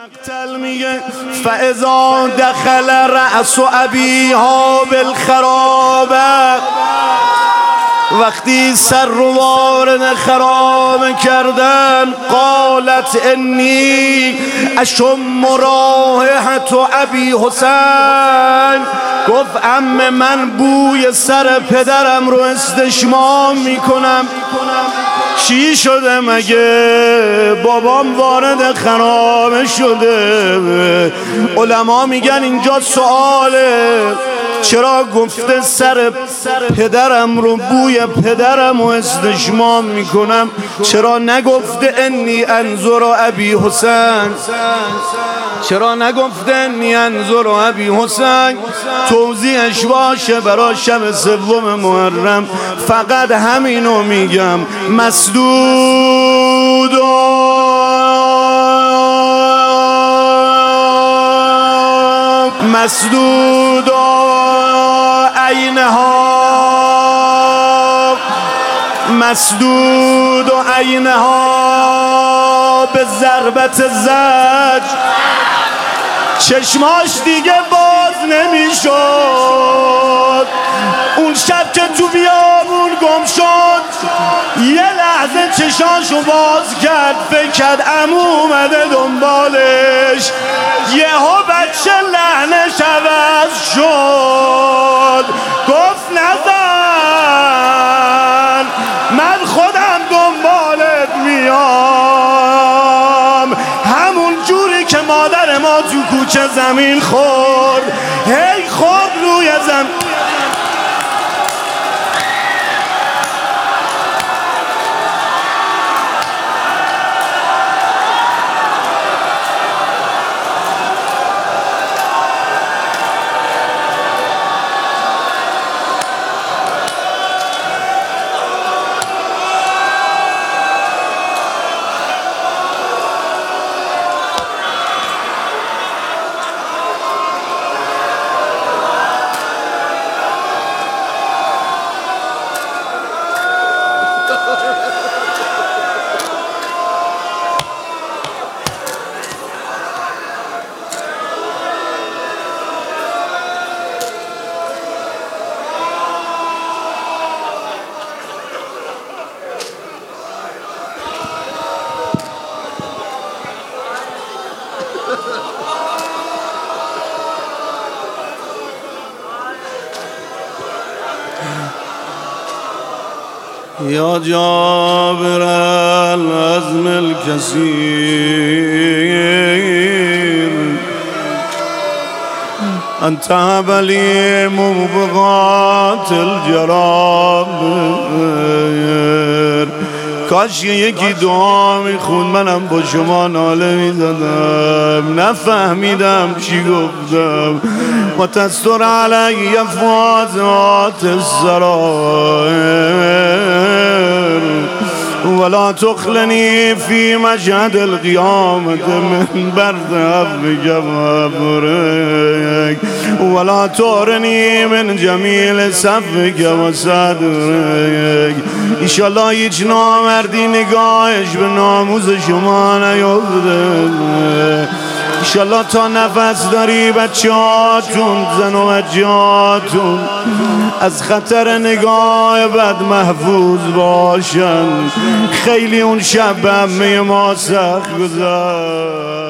مقتل میگه فاذا دخل رأس ابیها بالخرابه، وقتی سر رو وارد خرابه کردن قالت انی اشم رایحة ابی حسین، گفت عم من بوی سر پدرم رو استشمام میکنم. چی شده مگه؟ بابام وارد خرابه شده. علما میگن اینجا سواله، چرا گفته سر پدرم رو بوی پدرم رو استشمام میکنم؟ چرا نگفته انی انظر ابی حسین؟ چرا نگفته انی انظر ابی حسین؟ توضیحش باشه برای شب سوم محرم. فقط همینو میگم، مسدود مسدود عینها، مسدود عینها به ضربت زج، چشماش دیگه باز نمیشد. اون شب که تو بیابون گم شد یه لحظه چشاشو باز کرد، فکر کرد عمو اومده دنبالش. یهو بچه لحنش عوض شد، گفت نزن، من خودم دنبالت میام. همون جوری که مادر ما تو کوچه زمین خورد، هی خورد روی زمین. یا جابر العزم الكثير انت بلی مبغات الجرابر. کاش یکی دعا میخوند منم با شما ناله میزدم، نفهمیدم چی گفتم. و تستر علی فاضحات السرائر ولا تخلنی فی مشهد القیامت من برد عفوک و غفرک ولا تورنی من جمیل صفک و صدرک. ایشالله هیچ نامردی نگاهش به ناموس شما نیفته. ایشالله تا نفس داری بچه هاتون، زن و بچه هاتون از خطر نگاه بد محفوظ باشن. خیلی اون شب به همه ما سخت گذشت.